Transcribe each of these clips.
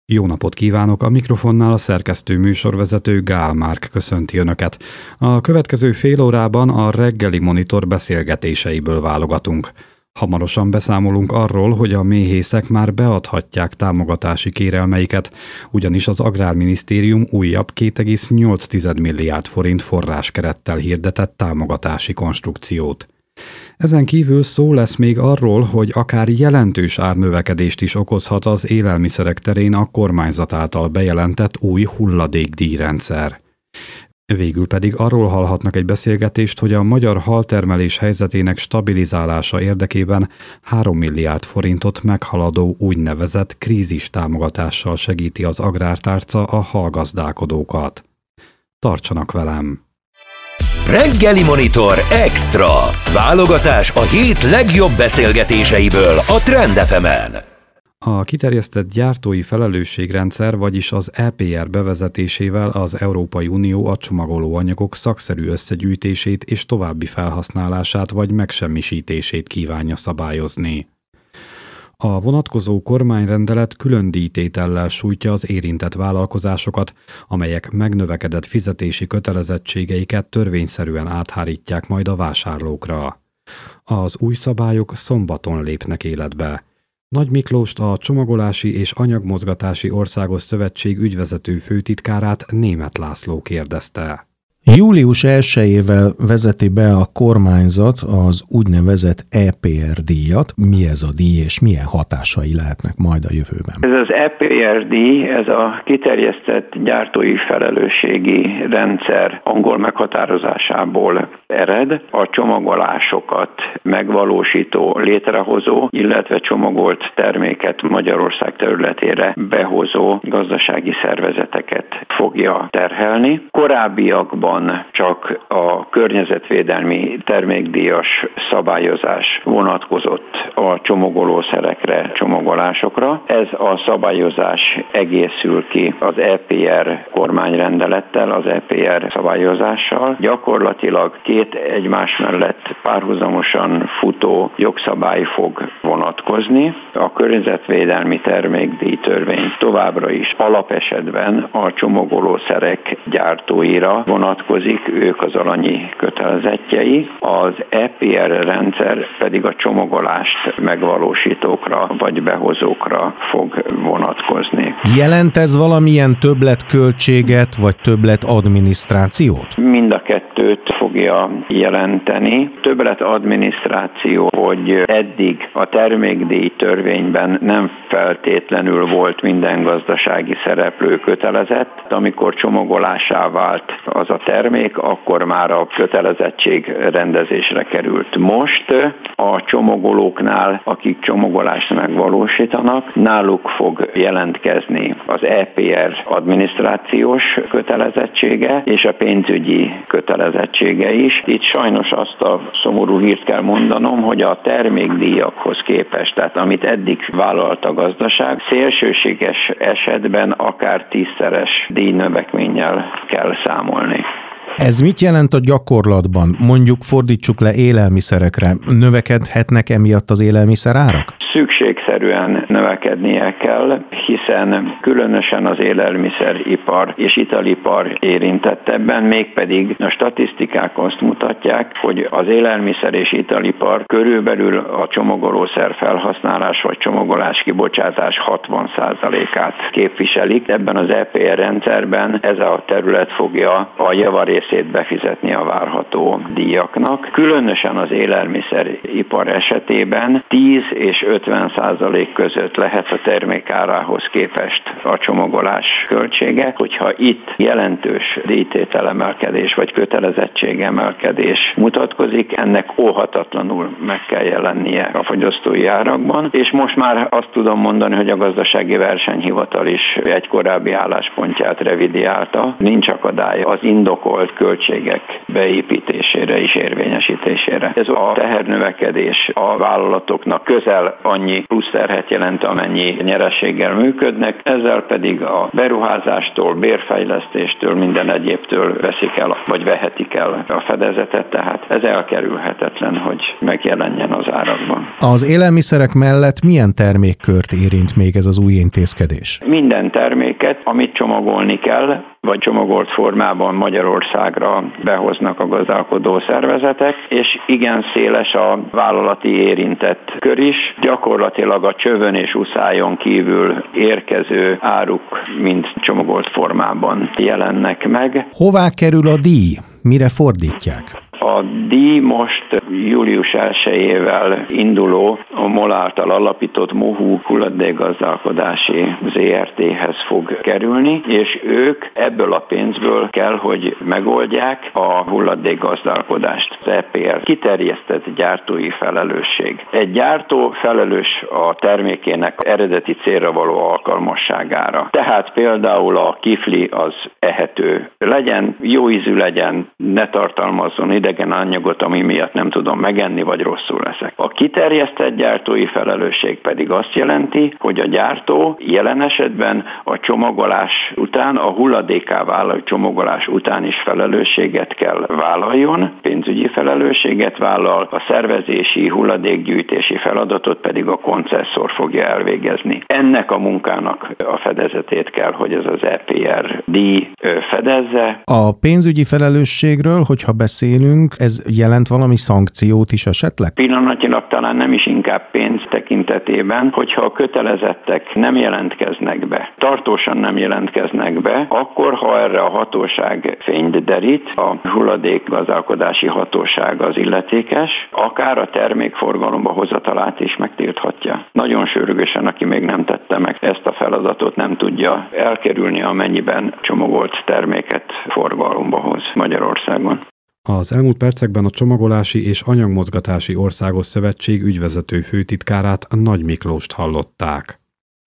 Jó napot kívánok! A mikrofonnál a szerkesztő műsorvezető Gál Márk köszönti Önöket. A következő fél órában a reggeli monitor beszélgetéseiből válogatunk. Hamarosan beszámolunk arról, hogy a méhészek már beadhatják támogatási kérelmeiket, ugyanis az Agrárminisztérium újabb 2,8 milliárd forint forráskerettel hirdetett támogatási konstrukciót. Ezen kívül szó lesz még arról, hogy akár jelentős árnövekedést is okozhat az élelmiszerek terén a kormányzat által bejelentett új hulladékdíjrendszer. Végül pedig arról hallhatnak egy beszélgetést, hogy a magyar haltermelés helyzetének stabilizálása érdekében 3 milliárd forintot meghaladó úgynevezett krízis támogatással segíti az agrártárca a halgazdálkodókat. Tartsanak velem! Reggeli Monitor Extra. Válogatás a hét legjobb beszélgetéseiből a Trend FM-en. A kiterjesztett gyártói felelősségrendszer, vagyis az EPR bevezetésével az Európai Unió a csomagolóanyagok szakszerű összegyűjtését és további felhasználását vagy megsemmisítését kívánja szabályozni. A vonatkozó kormányrendelet külön díjtétellel sújtja az érintett vállalkozásokat, amelyek megnövekedett fizetési kötelezettségeiket törvényszerűen áthárítják majd a vásárlókra. Az új szabályok szombaton lépnek életbe. Nagy Miklóst, a Csomagolási és Anyagmozgatási Országos Szövetség ügyvezető főtitkárát, Németh László kérdezte. Július 1-ével vezeti be a kormányzat az úgynevezett EPR díjat. Mi ez a díj, és milyen hatásai lehetnek majd a jövőben? Ez az EPR díj, ez a kiterjesztett gyártói felelősségi rendszer angol meghatározásából ered. A csomagolásokat megvalósító, létrehozó, illetve csomagolt terméket Magyarország területére behozó gazdasági szervezeteket fogja terhelni. Korábbiakban csak a környezetvédelmi termékdíjas szabályozás vonatkozott a csomagolószerekre, csomagolásokra. Ez a szabályozás egészül ki az EPR kormányrendelettel, az EPR szabályozással. Gyakorlatilag két egymás mellett párhuzamosan futó jogszabály fog vonatkozni. A környezetvédelmi termékdíj törvény továbbra is alapesetben a csomagolószerek gyártóira vonatkozik, ők az alanyi kötelezettjei, az EPR rendszer pedig a csomagolást megvalósítókra vagy behozókra fog vonatkozni. Jelent ez valamilyen többletköltséget vagy többletadminisztrációt? Mind a kettőt fogja jelenteni. Többletadminisztráció, hogy eddig a termékdíj törvényben nem feltétlenül volt minden gazdasági szereplő kötelezett. Amikor csomagolásá vált az a termék, akkor már a kötelezettség rendezésre került. Most a csomagolóknál, akik csomagolást megvalósítanak, náluk fog jelentkezni az EPR adminisztrációs kötelezettsége és a pénzügyi kötelezettsége is. Itt sajnos azt a szomorú hírt kell mondanom, hogy a termékdíjakhoz képest, tehát amit eddig vállalt a gazdaság, szélsőséges esetben akár 10-szeres díjnövekménnyel kell számolni. Ez mit jelent a gyakorlatban? Mondjuk fordítsuk le élelmiszerekre. Növekedhetnek emiatt az élelmiszerárak? Szükségszerűen növekednie kell, hiszen különösen az élelmiszeripar és italipar érintett ebben, mégpedig a statisztikák azt mutatják, hogy az élelmiszer és italipar körülbelül a csomagolószer felhasználás vagy csomagolás kibocsátás 60%-át képviselik. Ebben az EPR rendszerben ez a terület fogja a javarészét befizetni a várható díjaknak. Különösen az élelmiszeripar esetében 10 és 50% között lehet a termékárához képest a csomagolás költsége. Hogyha itt jelentős díjtételemelkedés vagy kötelezettségemelkedés mutatkozik, ennek óhatatlanul meg kell jelennie a fogyasztói árakban, és most már azt tudom mondani, hogy a Gazdasági Versenyhivatal is egy korábbi álláspontját revidiálta. Nincs akadály az indokolt indokolt költségek beépítésére és érvényesítésére. Ez a tehernövekedés a vállalatoknak közel annyi plusz terhet jelent, amennyi nyereséggel működnek, ezzel pedig a beruházástól, bérfejlesztéstől, minden egyébtől veszik el, vagy vehetik el a fedezetet, tehát ez elkerülhetetlen, hogy megjelenjen az árakban. Az élelmiszerek mellett milyen termékkört érint még ez az új intézkedés? Minden terméket, amit csomagolni kell, vagy csomagolt formában Magyarországra behoznak a gazdálkodó szervezetek, és igen széles a vállalati érintett kör is. Gyakorlatilag a csövön és uszályon kívül érkező áruk mind csomagolt formában jelennek meg. Hová kerül a díj? Mire fordítják? A díj most július 1-ével induló a MOL által alapított MOHU hulladékgazdálkodási ZRT-hez fog kerülni, és ők ebből a pénzből kell, hogy megoldják a hulladékgazdálkodást. Az EPR kiterjesztett gyártói felelősség. Egy gyártó felelős a termékének eredeti célra való alkalmasságára. Tehát például a kifli az ehető legyen, jó ízű legyen, ne tartalmazzon idegen anyagot, ami miatt nem tudom megenni, vagy rosszul leszek. A kiterjesztett gyártói felelősség pedig azt jelenti, hogy a gyártó jelen esetben a csomagolás után, a hulladékká vállaló csomagolás után is felelősséget kell vállaljon, pénzügyi felelősséget vállal, a szervezési, hulladékgyűjtési feladatot pedig a koncesszor fogja elvégezni. Ennek a munkának a fedezetét kell, hogy ez az EPR díj fedezze. A pénzügyi felelősségről, hogyha beszélünk, ez jelent valami szankciót is esetleg? Pillanatnyilag talán nem is inkább pénz tekintetében, hogyha a kötelezettek nem jelentkeznek be, tartósan nem jelentkeznek be, akkor, ha erre a hatóság fényt derít, a hulladékgazdálkodási hatóság az illetékes, akár a termékforgalomba hozatalát is megtilthatja. Nagyon sürgősen, aki még nem tette meg ezt a feladatot, nem tudja elkerülni, amennyiben csomagolt terméket forgalomba hoz Magyarországon. Az elmúlt percekben a Csomagolási és Anyagmozgatási Országos Szövetség ügyvezető főtitkárát, Nagy Miklóst hallották.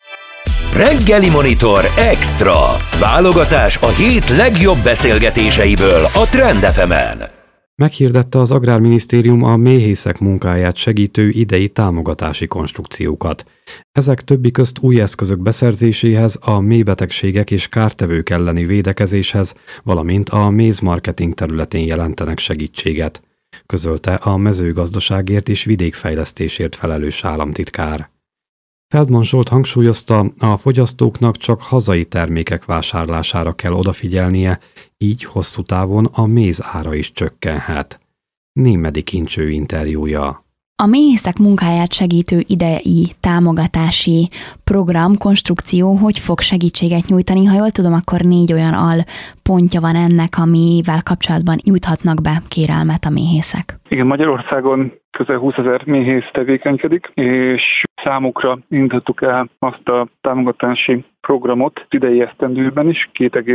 Reggeli Monitor Extra. Válogatás a hét legjobb beszélgetéseiből a Trend FM-en. Meghirdette az Agrárminisztérium a méhészek munkáját segítő idei támogatási konstrukciókat. Ezek többi közt új eszközök beszerzéséhez, a méhbetegségek és kártevők elleni védekezéshez, valamint a mézmarketing területén jelentenek segítséget, közölte a mezőgazdaságért és vidékfejlesztésért felelős államtitkár. Feldman Zsolt hangsúlyozta, a fogyasztóknak csak hazai termékek vásárlására kell odafigyelnie, így hosszú távon a méz ára is csökkenhet. Némedi Kincső interjúja. A méhészek munkáját segítő idei támogatási program, konstrukció hogy fog segítséget nyújtani? Ha jól tudom, akkor 4 olyan alpontja van ennek, amivel kapcsolatban nyújthatnak be kérelmet a méhészek. Igen, Magyarországon közel 20 000 méhész tevékenykedik, és számukra indítottuk el azt a támogatási programot idei esztendőben is,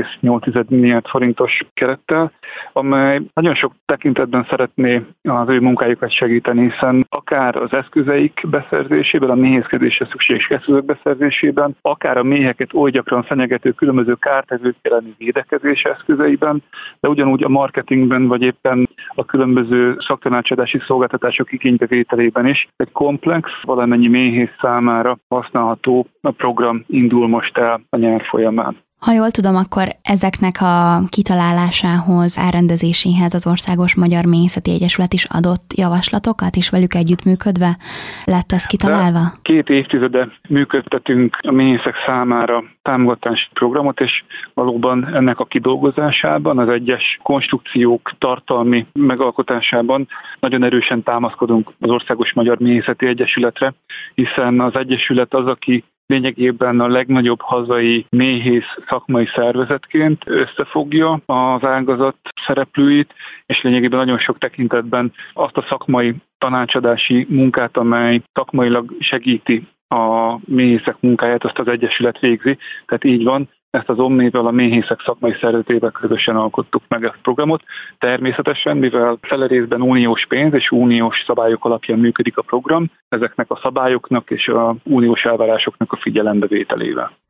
2,8 milliárd forintos kerettel, amely nagyon sok tekintetben szeretné az ő munkájukat segíteni, hiszen akár az eszközeik beszerzésében, a méhészkedésre szükséges eszközök beszerzésében, akár a méheket oly gyakran fenyegető különböző kártevők elleni védekezés eszközeiben, de ugyanúgy a marketingben, vagy éppen a különböző szaktanácsadási szolgáltatások igénybevételében is egy komplex, valamennyi méhész számára használható program indul most el a nyár folyamán. Ha jól tudom, akkor ezeknek a kitalálásához, elrendezéséhez az Országos Magyar Méhészeti Egyesület is adott javaslatokat, és velük együttműködve lett ez kitalálva? 2 évtizede működtetünk a méhészek számára támogatási programot, és valóban ennek a kidolgozásában, az egyes konstrukciók tartalmi megalkotásában nagyon erősen támaszkodunk az Országos Magyar Méhészeti Egyesületre, hiszen az Egyesület az, aki lényegében a legnagyobb hazai méhész szakmai szervezetként összefogja az ágazat szereplőit, és lényegében nagyon sok tekintetben azt a szakmai tanácsadási munkát, amely szakmailag segíti a méhészek munkáját, azt az Egyesület végzi. Tehát így van, ezt az Omnével, a méhészek szakmai szervezetével közösen alkottuk meg ezt a programot. Természetesen, mivel fele részben uniós pénz és uniós szabályok alapján működik a program, ezeknek a szabályoknak és a uniós elvárásoknak a figyelembevételével.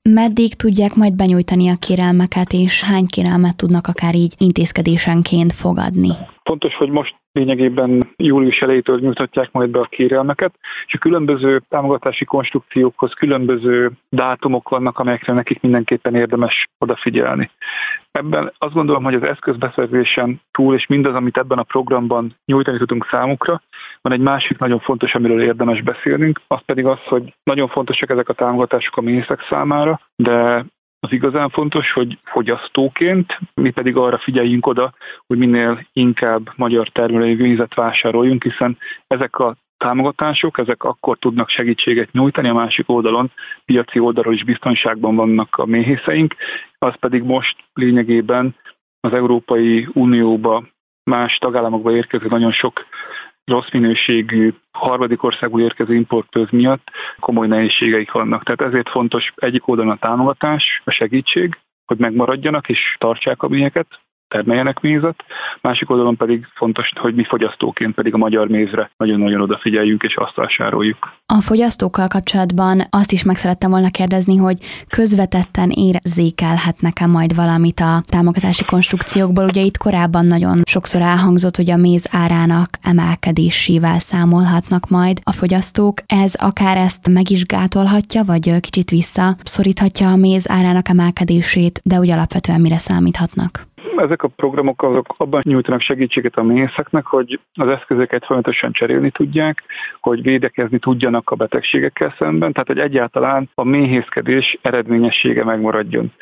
Meddig tudják majd benyújtani a kérelmeket, és hány kérelmet tudnak akár így intézkedésenként fogadni? Fontos, hogy most lényegében július elejétől nyújtatják majd be a kérelmeket, és a különböző támogatási konstrukciókhoz különböző dátumok vannak, amelyekre nekik mindenképpen érdemes odafigyelni. Ebben azt gondolom, hogy az eszközbeszerzésen túl, és mindaz, amit ebben a programban nyújtani tudunk számukra, van egy másik nagyon fontos, amiről érdemes beszélnünk, az pedig az, hogy nagyon fontosak ezek a támogatások a méhészek számára, de az igazán fontos, hogy fogyasztóként mi pedig arra figyeljünk oda, hogy minél inkább magyar termelői mézet vásároljunk, hiszen ezek a támogatások, ezek akkor tudnak segítséget nyújtani, a másik oldalon, piaci oldalról is biztonságban vannak a méhészeink, az pedig most lényegében az Európai Unióba, más tagállamokba érkező nagyon sok rossz minőségű, harmadik országból érkező importpőz miatt komoly nehézségeik vannak. Tehát ezért fontos egyik oldalon a támogatás, a segítség, hogy megmaradjanak és tartsák a méheket, termeljenek mézet, másik oldalon pedig fontos, hogy mi fogyasztóként pedig a magyar mézre nagyon-nagyon odafigyeljünk és azt vásároljuk. A fogyasztókkal kapcsolatban azt is meg szerettem volna kérdezni, hogy közvetetten érzékelhetnek-e majd valamit a támogatási konstrukciókból. Ugye itt korábban nagyon sokszor elhangzott, hogy a méz árának emelkedésével számolhatnak majd a fogyasztók. Ez akár ezt meg is gátolhatja, vagy kicsit visszaszoríthatja a méz árának emelkedését, de úgy alapvetően mire számíthatnak? Ezek a programok azok abban nyújtanak segítséget a méhészeknek, hogy az eszközöket folyamatosan cserélni tudják, hogy védekezni tudjanak a betegségekkel szemben, tehát hogy egyáltalán a méhészkedés eredményessége megmaradjon.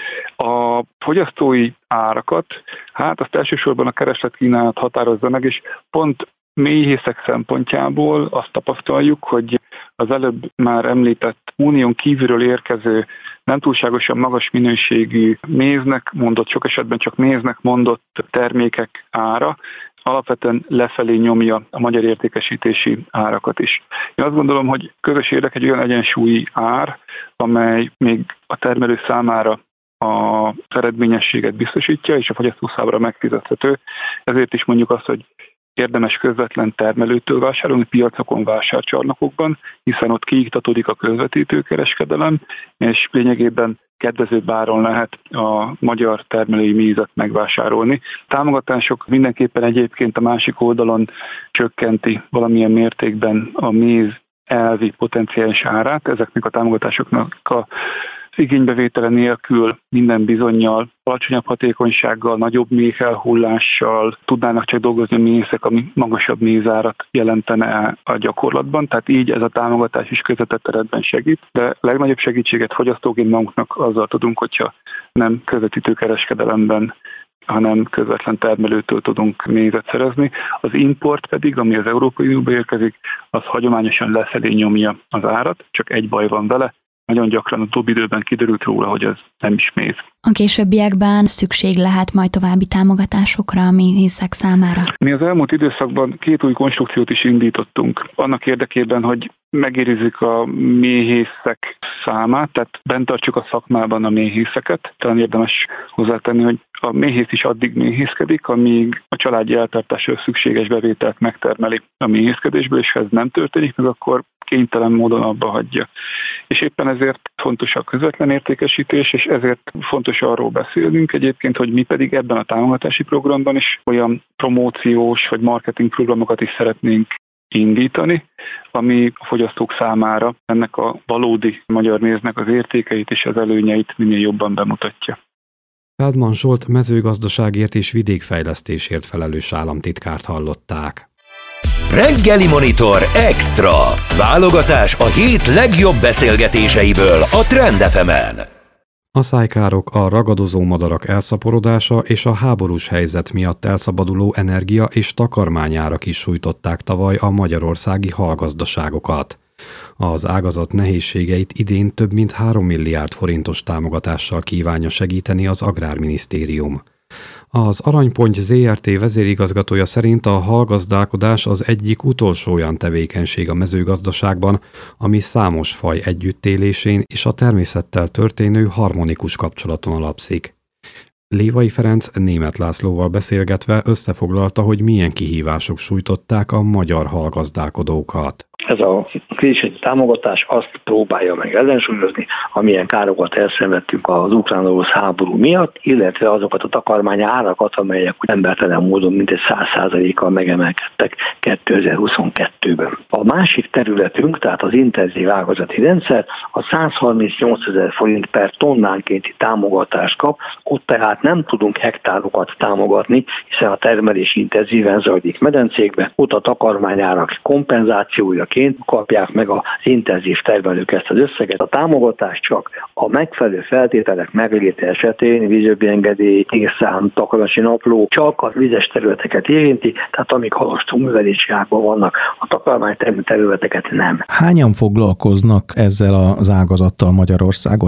A fogyasztói árakat, hát azt elsősorban a kereslet-kínálat határozza meg, és pont méhészek szempontjából azt tapasztaljuk, hogy az előbb már említett unión kívülről érkező nem túlságosan magas minőségű méznek mondott, sok esetben csak méznek mondott termékek ára alapvetően lefelé nyomja a magyar értékesítési árakat is. Én azt gondolom, hogy közös érdek egy olyan egyensúlyi ár, amely még a termelő számára az eredményességet biztosítja, és a fogyasztó számára megfizethető. Ezért is mondjuk azt, hogy érdemes közvetlen termelőtől vásárolni, piacokon, vásárcsarnokokban, hiszen ott kiiktatódik a közvetítőkereskedelem, és lényegében kedvezőbb áron lehet a magyar termelői mézet megvásárolni. Támogatások mindenképpen egyébként a másik oldalon csökkenti valamilyen mértékben a méz elvi potenciális árát. Ezeknek a támogatásoknak a igénybevétele nélkül minden bizonnyal alacsonyabb hatékonysággal, nagyobb méhelhullással tudnának csak dolgozni a méhészek, ami magasabb mézárat jelentene a gyakorlatban. Tehát így ez a támogatás is közvetett eredben segít, de legnagyobb segítséget fogyasztóként magunknak azzal tudunk, hogyha nem közvetítő kereskedelemben, hanem közvetlen termelőtől tudunk mézet szerezni. Az import pedig, ami az Európai Unióba érkezik, az hagyományosan lefelé nyomja az árat, csak egy baj van vele, nagyon gyakran a utóbbi időben kiderült róla, hogy ez nem is méz. A későbbiekben szükség lehet majd további támogatásokra a méhészek számára? Mi az elmúlt időszakban 2 új konstrukciót is indítottunk, annak érdekében, hogy megérizzük a méhészek számát, tehát bent tartsuk a szakmában a méhészeket. Talán érdemes hozzátenni, hogy a méhész is addig méhészkedik, amíg a családi eltartásra szükséges bevételt megtermeli a méhészkedésből, és ha ez nem történik meg, akkor kénytelen módon abba hagyja. És éppen ezért fontos a közvetlen értékesítés, és ezért fontos arról beszélnünk egyébként, hogy mi pedig ebben a támogatási programban is olyan promóciós vagy marketing programokat is szeretnénk indítani, ami a fogyasztók számára ennek a valódi magyar méznek az értékeit és az előnyeit minél jobban bemutatja. Feldman Zsolt mezőgazdaságért és vidékfejlesztésért felelős államtitkárt hallották. Reggeli Monitor Extra. Válogatás a hét legjobb beszélgetéseiből a Trend FM-en. A szájkárok, a ragadozó madarak elszaporodása és a háborús helyzet miatt elszabaduló energia és takarmányárak is sújtották tavaly a magyarországi hallgazdaságokat. Az ágazat nehézségeit idén több mint 3 milliárd forintos támogatással kívánja segíteni az Agrárminisztérium. Az Aranyponty Zrt. Vezérigazgatója szerint a hallgazdálkodás az egyik utolsó olyan tevékenység a mezőgazdaságban, ami számos faj együttélésén és a természettel történő harmonikus kapcsolaton alapszik. Lévai Ferenc Németh Lászlóval beszélgetve összefoglalta, hogy milyen kihívások sújtották a magyar hallgazdálkodókat. Ez a krízissegítő támogatás azt próbálja meg ellensúlyozni, amilyen károkat elszenvedtünk az ukrán-orosz háború miatt, illetve azokat a takarmány árakat, amelyek embertelen módon mintegy 100%-kal megemelkedtek 2022-ben. A másik területünk, tehát az intenzív ágazati rendszer, a 138 000 forint per tonnánkénti támogatást kap, ott tehát nem tudunk hektárokat támogatni, hiszen a termelés intenzíven zajlik medencékbe, ott a takarmányárak kompenzációjaként kapják meg az intenzív termelők ezt az összeget. A támogatás csak a megfelelő feltételek megléte esetén, vízöbbi engedély, tészám, takarási napló, csak a vizes területeket érinti, tehát amíg halastó művelési ágban vannak, a takarmány területeket nem. Hányan foglalkoznak ezzel az ágazattal Magyarországon?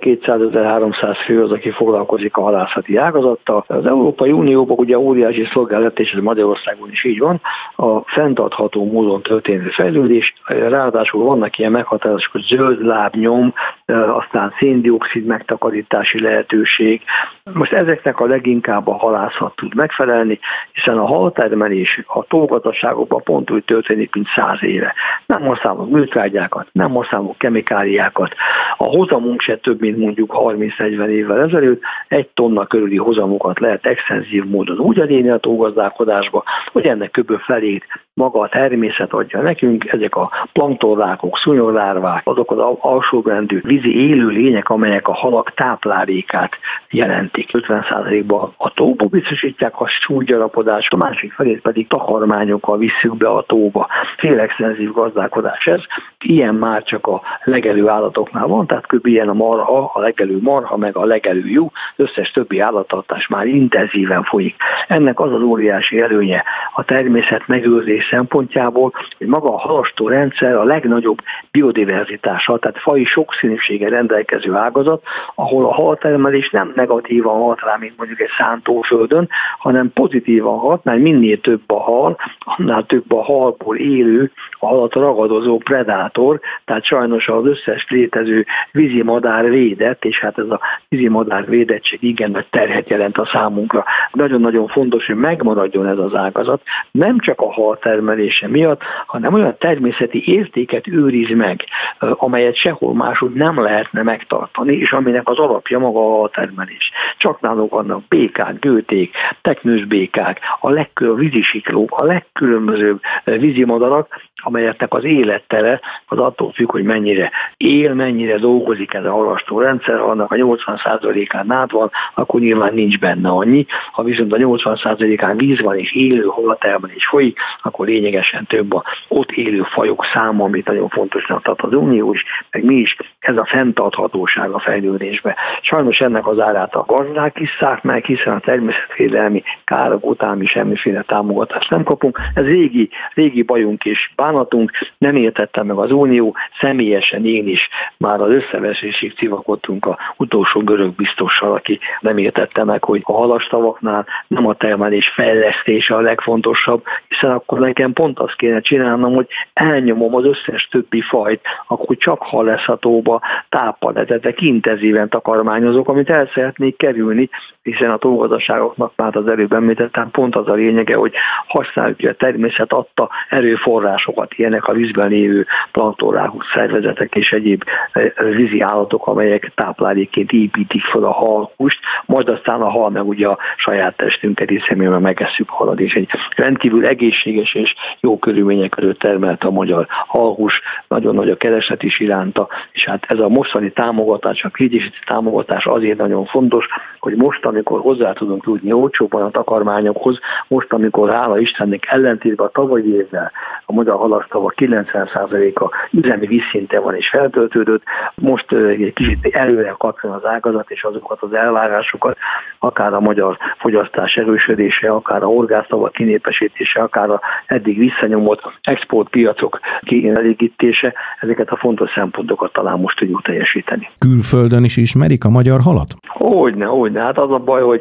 1200-1300 fő az, aki foglalkozik a halászati ágazattal. Az Európai Unióban ugye óriási szolgálat, és ez Magyarországon is így van, a fenntartható módon történő fejlődés, ráadásul vannak ilyen meghatározások, hogy zöld lábnyom, aztán széndioxid megtakarítási lehetőség. Most ezeknek a leginkább a halászat tud megfelelni, hiszen a haltermelés a tógazdaságokban pont úgy történik, mint 100 éve. Nem használunk műtrágyákat, nem használunk kemikáliákat. A hozamunk se több, mint mondjuk 30-40 évvel ezelőtt. 1 tonna körüli hozamokat lehet extenzív módon úgy elérni a tógazdálkodásba, hogy ennek kb. Felét maga a természet adja nekünk, ezek a planktonrákok, szúnyoglarvák, azok az alsóbrendű vízi élőlények, amelyek a halak táplálékát jelentik. 50%-ban a tóba biztosítják a súlygyarapodást, a másik felét pedig takarmányokkal visszük be a tóba. Félextenzív gazdálkodás ez. Ilyen már csak a legelő állatoknál van, tehát kb. Ilyen a marha, a legelő marha, meg a legelő juh, összes többi állattartás már intenzíven folyik. Ennek az az óriási előnye a természet megőrzés szempontjából, hogy maga a halastó rendszer a legnagyobb biodiverzitással, tehát faji sokszínűséggel rendelkező ágazat, ahol a haltermelés nem negatívan hat rá, mint mondjuk egy szántóföldön, hanem pozitívan hat, mert minél több a hal, annál több a halból élő, a halat ragadozó predátor, tehát sajnos az összes létező vízimadár védett, és hát ez a vízimadár védettség igen nagy terhet jelent a számunkra. Nagyon-nagyon fontos, hogy megmaradjon ez az ágazat, nem csak a haltermelése miatt, hanem olyan természeti értéket őriz meg, amelyet sehol máshogy nem lehetne megtartani, és aminek az alapja maga a haltermelés. Csak nálunk vannak békák, gőték, teknős békák, a vízisiklók, a legkülönbözőbb vízimadarak, amelyeknek az élettere az attól függ, hogy mennyire él, mennyire dolgozik ez a halastó rendszer. Ha annak a 80%-án nád van, akkor nyilván nincs benne annyi. Ha viszont a 80%-án víz van és élő haltermelés folyik, akkor lényegesen több a ott élő fajok száma, amit nagyon fontosnak tart az Unió is, meg mi is, ez a fenntarthatóság a fejlődésbe. Sajnos ennek az árát a gazdák isszák meg, hiszen a természetvédelmi károk után mi semmiféle támogatást nem kapunk. Ez régi bajunk és bánatunk, nem értette meg az Unió, személyesen én is már az összeveszésig civakodtunk a utolsó görög biztossal, aki nem értette meg, hogy a halastavaknál nem a termelés fejlesztése a legfontosabb, hiszen akkor nekem pont azt kéne csinálnom, hogy elnyomom az összes többi fajt, akkor csak hal lesz a tóba, táppal etetek, intenzíven takarmányozok, amit el szeretnék kerülni, hiszen a tógazdaságoknak már az előbb említettem, pont az a lényege, hogy használjuk a természet adta erőforrásokat, ilyenek a vízben lévő planktonrákok, szervezetek és egyéb vízi állatok, amelyek táplálékként építik fel a halhúst, majd aztán a hal meg ugye a saját testünket, hiszen mi megesszük halat, és egy rendkívül egészséges és jó körülmények között termelt a magyar halhús, nagyon nagy a kereslet is iránta, és hát ez a mostani támogatás, a krízisegítő támogatás azért nagyon fontos, hogy most, amikor hozzá tudunk jutni olcsóban a takarmányokhoz, most, amikor hála Istennek ellentétben a tavalyi évvel a magyar halasztavak 90%-a üzemi vízszinte van és feltöltődött, most egy kicsit előre kapjon az ágazat és azokat az elvárásokat, akár a magyar fogyasztás erősödése, akár a horgásztavak kinépesítése, akár a eddig visszanyomott exportpiacok kielégítése, ezeket a fontos szempontokat talán most tudjuk teljesíteni. Külföldön is ismerik a magyar halat? Hogyne. Hát az a baj, hogy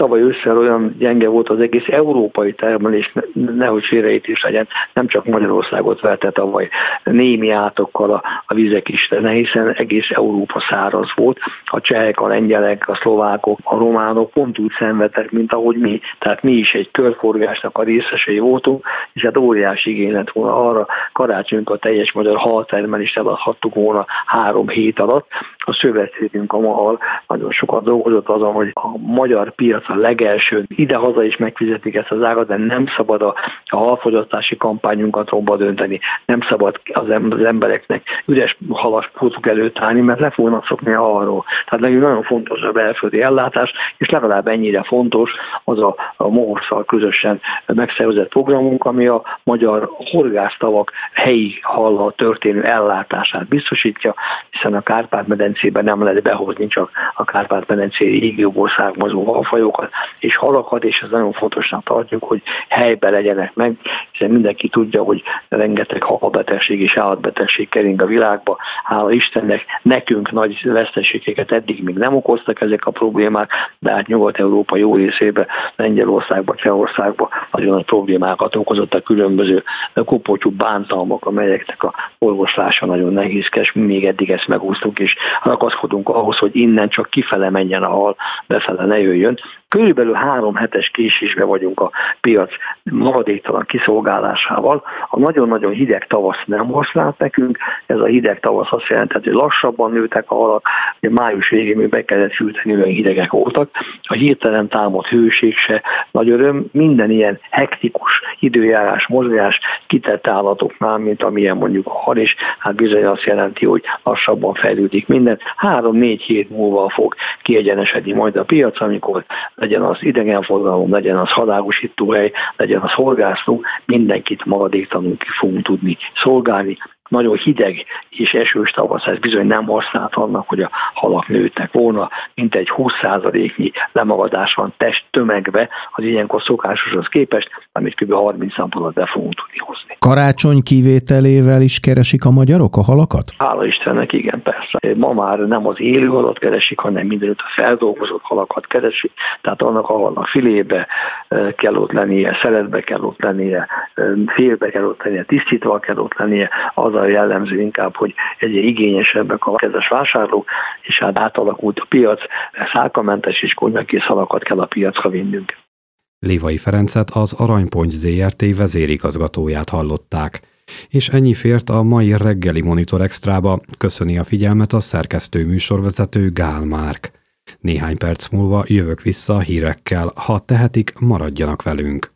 tavaly ősszel olyan gyenge volt az egész európai termelés, nehogy félreértés legyen, nem csak Magyarországot verte tavaly némi átokkal a vizek istene, hiszen egész Európa száraz volt. A csehek, a lengyelek, a szlovákok, a románok pont úgy szenvedtek, mint ahogy mi. Tehát mi is egy körforgásnak a részesei voltunk, és hát óriási igény lett volna arra, karácsonykor a teljes magyar haltermelést eladhattuk volna 3 hét alatt. A szövetségünk, a MAHAL nagyon sokat dolgozott azon, hogy a magyar piac a legelső, idehaza is megfizetik ezt az ágat, de nem szabad a halfogyasztási kampányunkat romba dönteni, nem szabad az embereknek üres halas pulcuk előtt állni, mert le fognak szokni arról. Tehát nekünk nagyon fontos a belföldi ellátás, és legalább ennyire fontos az a MOHOR-szal közösen megszervezett programunk, ami a magyar horgásztavak helyi hallal történő ellátását biztosítja, hiszen a Kárpát-medencében nem lehet behozni csak a Kárpát-medencei régióból származó halfajokat és halakat, és ez nagyon fontosnak tartjuk, hogy helyben legyenek meg, hiszen mindenki tudja, hogy rengeteg halbetegség és állatbetegség kering a világba. Hála Istennek, nekünk nagy veszteségeket eddig még nem okoztak ezek a problémák, de hát Nyugat-Európa jó részébe, Lengyelországba, Csehországba nagyon nagy problémákat okozott a különböző kopótyú bántalmak, amelyeknek a orvoslása nagyon nehézkes, mi még eddig ezt megúsztunk, és ragaszkodunk ahhoz, hogy innen csak kifele menjen a hal, befele ne jöjjön. Körülbelül 3 hetes késésbe vagyunk a piac maradéktalan kiszolgálásával. A nagyon-nagyon hideg tavasz nem használt nekünk, ez a hideg tavasz azt jelenti, hogy lassabban nőtek a halak, hogy május végén még be kellett fűteni, olyan hidegek voltak. A hirtelen támadt hőség se nagy öröm, minden ilyen hektikus időjárás, mozgás kitett állatoknál, mint amilyen mondjuk a hal is, hát bizony azt jelenti, hogy lassabban fejlődik minden. 3-4 hét múlva fog kiegyenesedni majd a piac, amikor legyen az idegenforgalom, legyen az halágosítóhely, legyen az horgászló, mindenkit maradéktalanul ki fogunk tudni szolgálni. Nagyon hideg és esős tavasz, ez bizony nem használt annak, hogy a halak nőttek volna, mint egy 20%-nyi lemaradás van test tömegbe az ilyenkor szokásoshoz képest, amit kb. 30 nap alatt be fogunk tudni hozni. Karácsony kivételével is keresik a magyarok a halakat? Hála Istennek, igen, persze. Ma már nem az élő halat keresik, hanem mindenütt a feldolgozott halakat keresik, tehát annak a halnak filébe kell ott lennie, szeletbe kell ott lennie, félbe kell ott lennie, tisztítva kell ott lennie, az a jellemző inkább, hogy egyre igényesebbek a kedves vásárlók, és hát átalakult a piac, szálkamentes és konnyakész halakat kell a piacra vinnünk. Lévai Ferencet, az Aranyponty Zrt. Vezérigazgatóját hallották. És ennyi fért a mai reggeli Monitor Extrába, köszöni a figyelmet a szerkesztő műsorvezető Gál Márk. Néhány perc múlva jövök vissza a hírekkel, ha tehetik, maradjanak velünk.